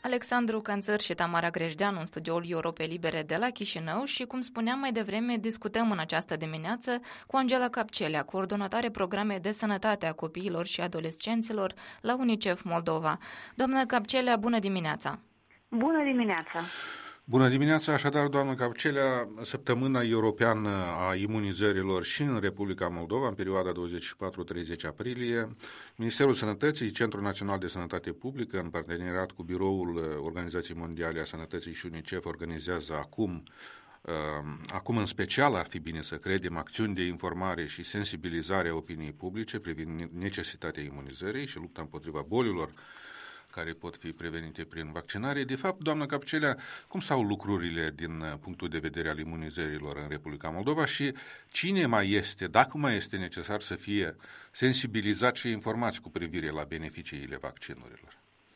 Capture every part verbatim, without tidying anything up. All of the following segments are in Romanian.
Alexandru Canțăr și Tamara Grejdeanu în studioul Europe Libere de la Chișinău și, cum spuneam mai devreme, discutăm în această dimineață cu Angela Capcelea, coordonatoare programe de sănătate a copiilor și adolescenților la UNICEF Moldova. Doamnă Capcelea, bună dimineața! Bună dimineața! Bună dimineața, așadar, doamnă Capcelea, săptămâna europeană a imunizărilor și în Republica Moldova, în perioada douăzeci și patru treizeci aprilie, Ministerul Sănătății, Centrul Național de Sănătate Publică, în parteneriat cu Biroul Organizației Mondiale a Sănătății și UNICEF, organizează acum, acum în special, ar fi bine să credem, acțiuni de informare și sensibilizare a opiniei publice privind necesitatea imunizării și lupta împotriva bolilor care pot fi prevenite prin vaccinare. De fapt, doamnă Capcelea, cum stau lucrurile din punctul de vedere al imunizărilor în Republica Moldova și cine mai este, dacă mai este necesar să fie sensibilizat și informați cu privire la beneficiile vaccinurilor?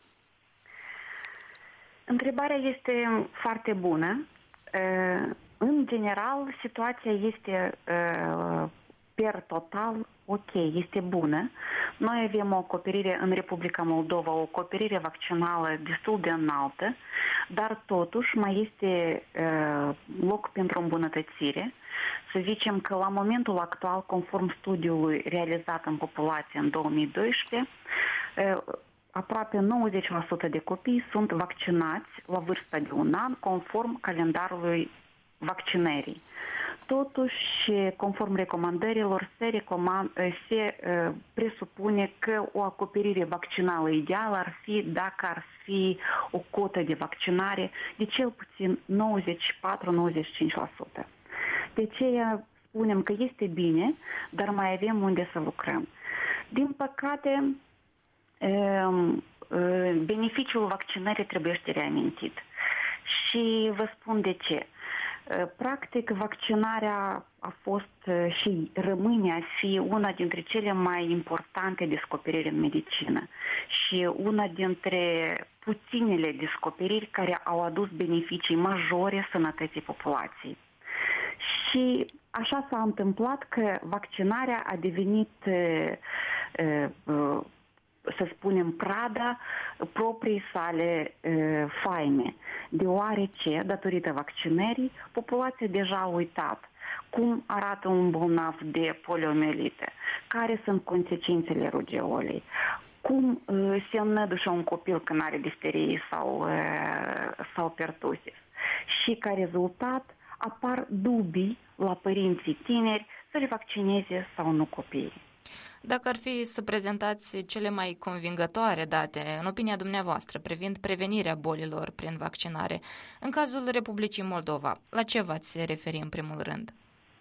Întrebarea este foarte bună. În general, situația este per total ok, este bună. Noi avem o acoperire în Republica Moldova, o acoperire vaccinală destul de înaltă, dar totuși mai este uh, loc pentru îmbunătățire. Să zicem că la momentul actual, conform studiului realizat în populație în două mii doisprezece, uh, aproape nouăzeci la sută de copii sunt vaccinați la vârsta de un an, conform calendarului vaccinării. Totuși, conform recomandărilor, se, recomand, se uh, presupune că o acoperire vaccinală ideală ar fi dacă ar fi o cotă de vaccinare de cel puțin nouăzeci și patru la nouăzeci și cinci la sută. De aceea spunem că este bine, dar mai avem unde să lucrăm. Din păcate, uh, uh, beneficiul vaccinării trebuie reamintit. Și vă spun de ce. Practic, vaccinarea a fost și rămâne a fi una dintre cele mai importante descoperiri în medicină și una dintre puținele descoperiri care au adus beneficii majore sănătății populației. Și așa s-a întâmplat că vaccinarea a devenit, să spunem, prada proprii sale faime, deoarece, datorită vaccinării, populația deja a uitat cum arată un bolnav de poliomielită, care sunt consecințele rugeolei, cum uh, se înnădușă un copil când are difterie sau, uh, sau pertusis. Și ca rezultat apar dubii la părinții tineri să le vaccineze sau nu copiii. Dacă ar fi să prezentați cele mai convingătoare date, în opinia dumneavoastră, privind prevenirea bolilor prin vaccinare, în cazul Republicii Moldova, la ce v-ați referi în primul rând?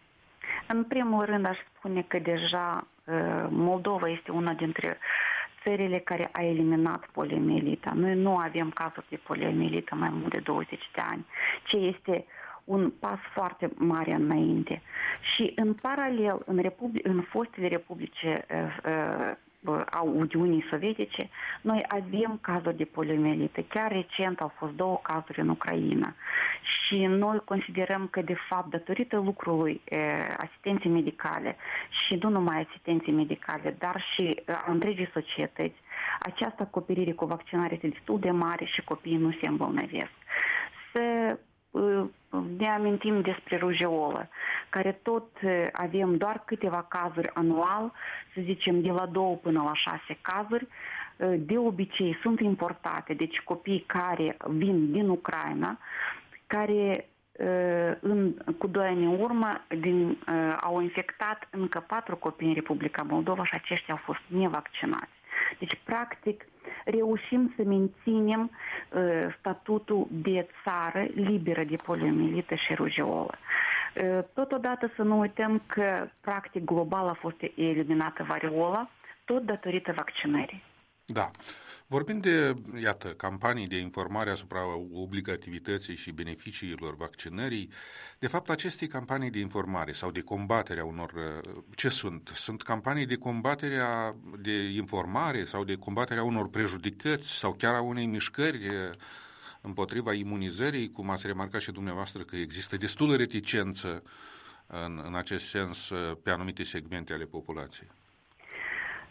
În primul rând aș spune că deja Moldova este una dintre țările care a eliminat poliomielita. Noi nu avem cazuri de poliomielită mai mult de douăzeci de ani, ce este un pas foarte mare înainte. Și în paralel, în, republic, în fostele republice uh, uh, a Uniunii Sovietice, noi avem cazuri de poliomielită. Chiar recent au fost două cazuri în Ucraina. Și noi considerăm că, de fapt, datorită lucrului uh, asistenței medicale și nu numai asistenței medicale, dar și uh, a întregii societăți, această acoperire cu vaccinare este destul de mare și copiii nu se îmbolnăvesc. Să ne amintim despre rujeolă, care tot avem doar câteva cazuri anual, să zicem de la două până la șase cazuri, de obicei sunt importate, deci copii care vin din Ucraina, care în, cu doi ani în urmă din, au infectat încă patru copii în Republica Moldova și aceștia au fost nevaccinați. Deci, practic, reușim să menținem uh, statutul de țară liberă de poliomielită și rujeolă. Uh, totodată să nu uităm că, practic, global a fost eliminată variola, tot datorită vaccinării. Da. Vorbind de, iată, campanii de informare asupra obligativității și beneficiilor vaccinării, de fapt aceste campanii de informare sau de combatere a unor, ce sunt? Sunt campanii de combatere a, de informare sau de combatere a unor prejudicăți sau chiar a unei mișcări împotriva imunizării, cum ați remarcat și dumneavoastră că există destulă reticență în, în acest sens pe anumite segmente ale populației?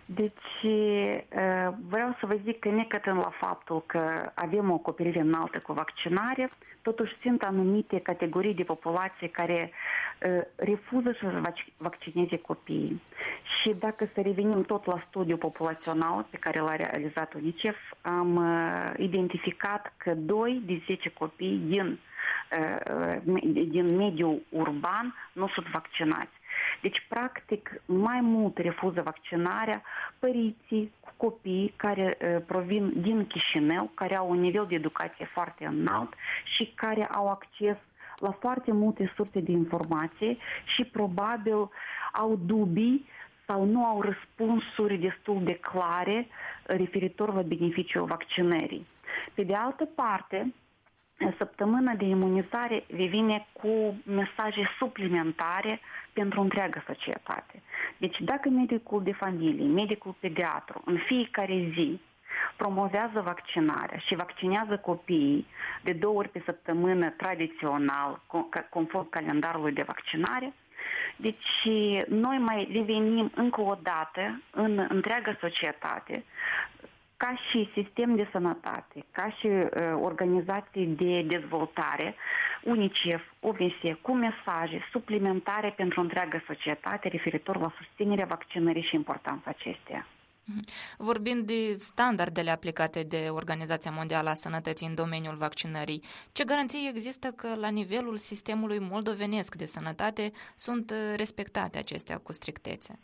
Deci vreau să vă zic că necătând la faptul că avem o acoperire înaltă cu vaccinare, totuși sunt anumite categorii de populație care refuză să vaccineze copiii. Și dacă să revenim tot la studiul populațional pe care l-a realizat UNICEF, am identificat că doi din zece copii din, din mediul urban nu sunt vaccinați. Deci, practic, mai mult refuză vaccinarea părinții cu copii care uh, provin din Chișinău, care au un nivel de educație foarte înalt și care au acces la foarte multe surse de informație și probabil au dubii sau nu au răspunsuri destul de clare referitor la beneficiul vaccinării. Pe de altă parte, săptămâna de imunizare revine cu mesaje suplimentare pentru întreaga societate. Deci dacă medicul de familie, medicul pediatru, în fiecare zi promovează vaccinarea și vaccinează copiii de două ori pe săptămână tradițional, conform calendarului de vaccinare, deci noi mai revenim încă o dată în întreaga societate ca și sistem de sănătate, ca și uh, organizații de dezvoltare, UNICEF, O M S, cu mesaje suplimentare pentru întreaga societate referitor la susținerea vaccinării și importanța acesteia. Vorbind de standardele aplicate de Organizația Mondială a Sănătății în domeniul vaccinării, ce garanții există că la nivelul sistemului moldovenesc de sănătate sunt respectate acestea cu strictețe?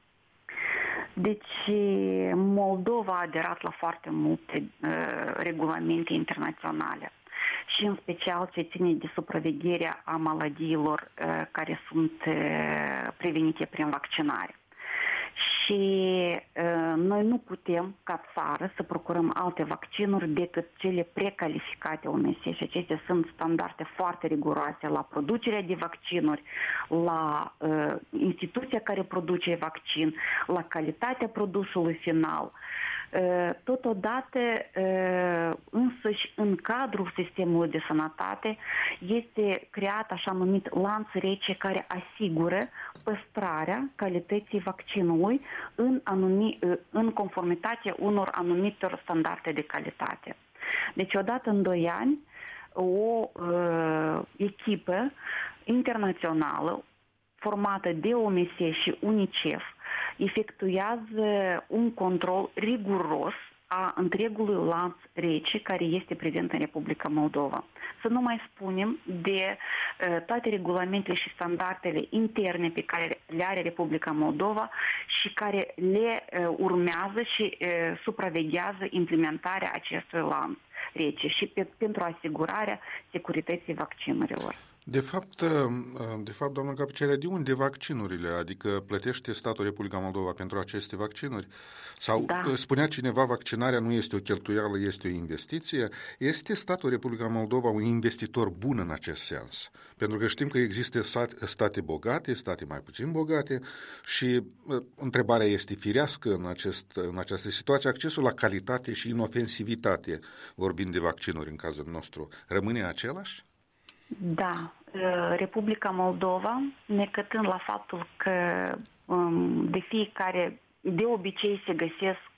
Deci Moldova a aderat la foarte multe uh, regulamente internaționale și în special ce ține de supravegherea a maladiilor uh, care sunt uh, prevenite prin vaccinare. Și uh, noi nu putem, ca țară, să procurăm alte vaccinuri decât cele precalificate O M S și acestea sunt standarde foarte riguroase la producerea de vaccinuri, la uh, instituția care produce vaccin, la calitatea produsului final. Totodată, însăși, în cadrul sistemului de sănătate este creat așa numit lanț rece care asigură păstrarea calității vaccinului în, anumi, în conformitate unor anumitor standarde de calitate. Deci, odată în doi ani, o uh, echipă internațională formată de O M S și UNICEF efectuează un control riguros a întregului lanț rece care este prezent în Republica Moldova. Să nu mai spunem de uh, toate regulamentele și standardele interne pe care le are Republica Moldova și care le uh, urmează și uh, supraveghează implementarea acestui lanț rece și pe, pentru asigurarea securității vaccinurilor. De fapt, de fapt, doamnă Capcele, de unde vaccinurile? Adică plătește statul Republica Moldova pentru aceste vaccinuri? Sau da. Spunea cineva, vaccinarea nu este o cheltuială, este o investiție? Este statul Republica Moldova un investitor bun în acest sens? Pentru că știm că există state bogate, state mai puțin bogate și întrebarea este firească în, acest, în această situație, accesul la calitate și inofensivitate, vorbind de vaccinuri în cazul nostru, rămâne același? Da, Republica Moldova, necătând la faptul că de fiecare, de obicei se găsesc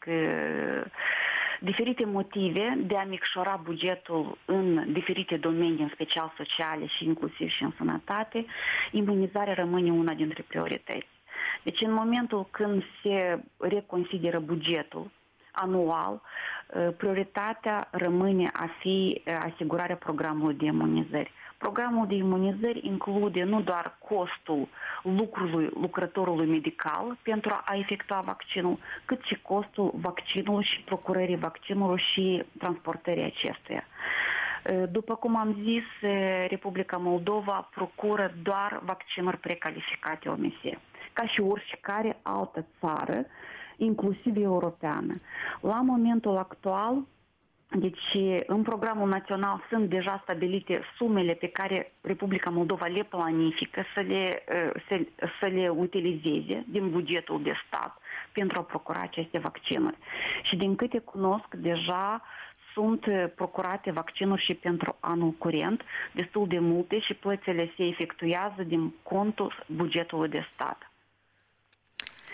diferite motive de a micșora bugetul în diferite domenii, în special sociale și inclusiv și în sănătate, imunizarea rămâne una dintre priorități. Deci în momentul când se reconsideră bugetul anual, prioritatea rămâne a fi asigurarea programului de imunizări. Programul de imunizări include nu doar costul lucrului lucrătorului medical pentru a efectua vaccinul, cât și costul vaccinului și procurării vaccinului și transportării acestuia. După cum am zis, Republica Moldova procură doar vaccinuri precalificate O M S, ca și oricare altă țară, inclusiv europeană. La momentul actual, deci în programul național sunt deja stabilite sumele pe care Republica Moldova le planifică să le, să, să le utilizeze din bugetul de stat pentru a procura aceste vaccinuri. Și din câte cunosc, deja sunt procurate vaccinuri și pentru anul curent, destul de multe, și plățile se efectuează din contul bugetului de stat.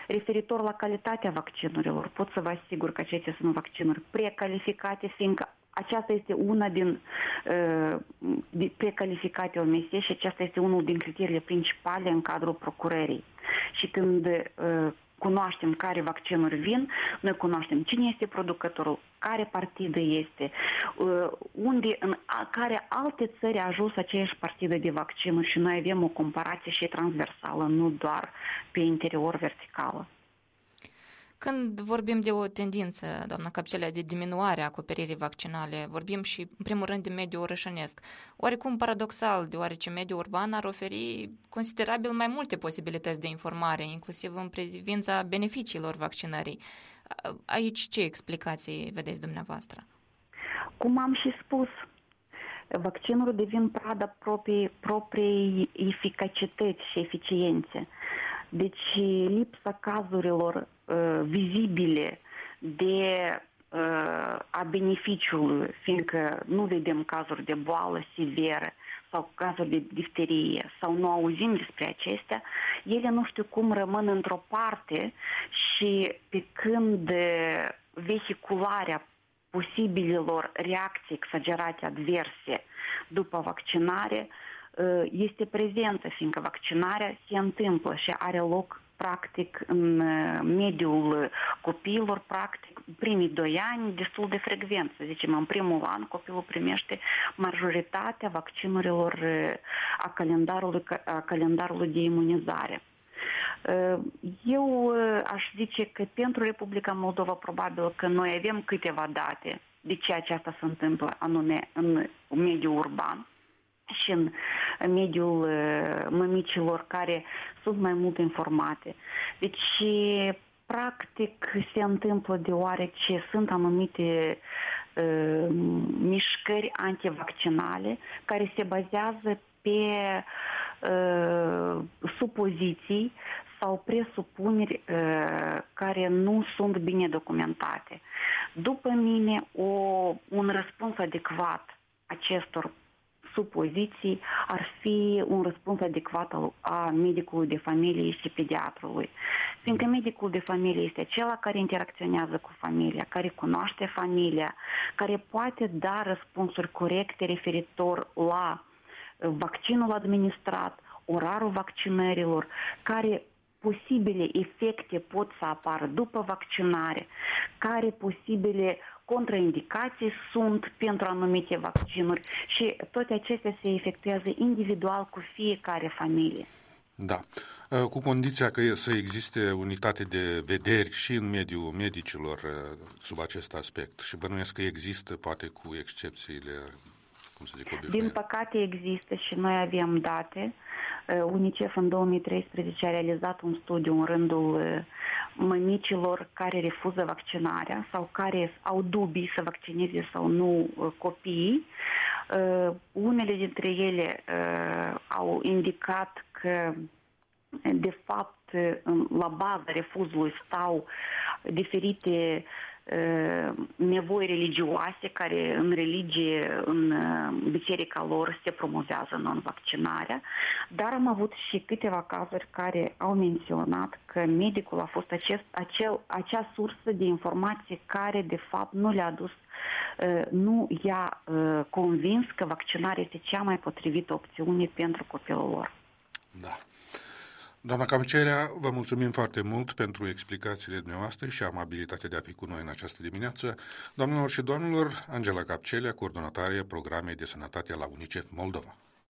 referitor la calitatea vaccinurilor, pot să vă asigur că acestea sunt vaccinuri precalificate, fiindcă aceasta este una din uh, precalificate O M S și aceasta este unul din criteriile principale în cadrul procurării. Și când uh, cunoaștem care vaccinuri vin, noi cunoaștem cine este producătorul, care partidă este, uh, unde, în a, care alte țări a ajuns aceeași partidă de vaccinuri și noi avem o comparație și transversală, nu doar pe interior verticală. Când vorbim de o tendință, doamna Capcelea, de diminuare a acoperirii vaccinale, vorbim și, în primul rând, de mediul orășănesc. Oarecum paradoxal, deoarece mediul urban ar oferi considerabil mai multe posibilități de informare, inclusiv în privința beneficiilor vaccinării. Aici ce explicații vedeți dumneavoastră? Cum am și spus, vaccinurile devin prada proprii, proprii eficacități și eficiențe. Deci lipsa cazurilor uh, vizibile de uh, a beneficiului, fiindcă nu vedem cazuri de boală severă sau cazuri de difterie sau nu auzim despre acestea, ele nu știu cum rămân într-o parte și pe când vehicularea posibilelor reacții exagerate adverse după vaccinare este prezentă, fiindcă vaccinarea se întâmplă și are loc practic în mediul copiilor, practic primii doi ani destul de frecvent. Să zicem, în primul an copilul primește majoritatea vaccinurilor a calendarului, a calendarului de imunizare. Eu aș zice că pentru Republica Moldova probabil că noi avem câteva date de ce aceasta se întâmplă anume în mediul urban și în mediul mămicilor care sunt mai mult informate. Deci, practic, se întâmplă deoarece sunt anumite uh, mișcări antivaccinale care se bazează pe uh, supoziții sau presupuneri uh, care nu sunt bine documentate. După mine, o, un răspuns adecvat acestor supoziții ar fi un răspuns adecvat a medicului de familie și pediatrului. Fiindcă medicul de familie este acela care interacționează cu familia, care cunoaște familia, care poate da răspunsuri corecte referitor la vaccinul administrat, orarul vaccinărilor, care posibile efecte pot să apară după vaccinare, care posibile contraindicații sunt pentru anumite vaccinuri și toate acestea se efectuează individual cu fiecare familie. Da, cu condiția că să existe unitate de vederi și în mediul medicilor sub acest aspect și bănuiesc că există, poate cu excepțiile, cum să zic, obișnuite. Din păcate există și noi avem date. UNICEF în două mii treisprezece a realizat un studiu în rândul mămicilor care refuză vaccinarea sau care au dubii să vaccineze sau nu copiii. Unele dintre ele au indicat că de fapt la baza refuzului stau diferite nevoi religioase care în religie, în biserica lor se promovează non-vaccinarea, dar am avut și câteva cazuri care au menționat că medicul a fost acest, acel, acea sursă de informație care de fapt nu le-a dus, nu i-a convins că vaccinarea este cea mai potrivită opțiune pentru copilul lor. Da. Doamna Capcelea, vă mulțumim foarte mult pentru explicațiile dumneavoastră și amabilitatea de a fi cu noi în această dimineață. Doamnelor și domnilor, Angela Capcelea, coordonatoare Programei de Sănătate la UNICEF Moldova.